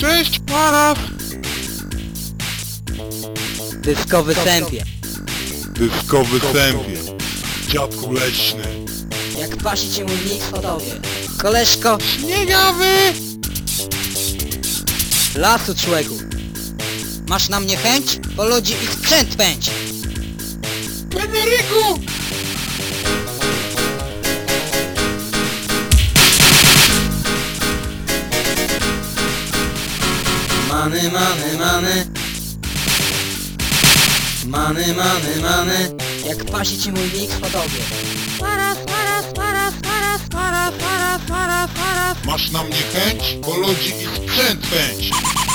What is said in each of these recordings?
Cześć, Maraf! Dyskowy sępie. Dyskowy sępie. Dziadku leśny. Jak pasi cię mój mix w Chodowie. Koleżko Śniegawy! lasu człeku. Masz na mnie chęć? Bo ludzi i sprzęt pędź. Federyku! Many, many, many. Many, many, many. Jak pasi ci mój mix w Chodowie. Masz na mnie chęć? Bo ludzi i sprzęt pędź.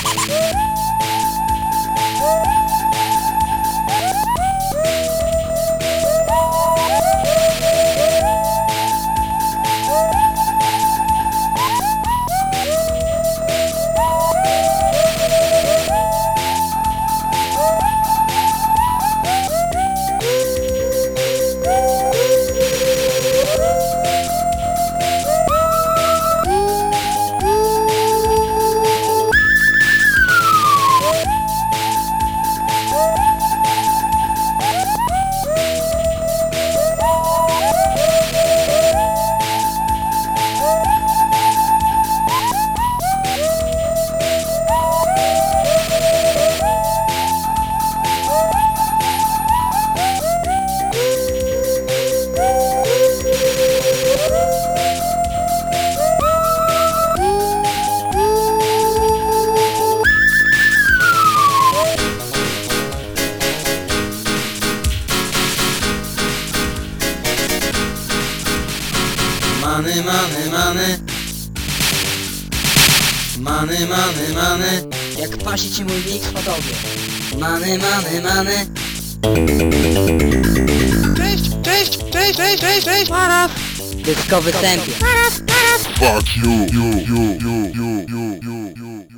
Many, many, many. Many, many, many. Jak pasi ci mój mix w Chodowie. Many, many, many. Cześć, Maraf! Dyskowy sępie. Fuck you.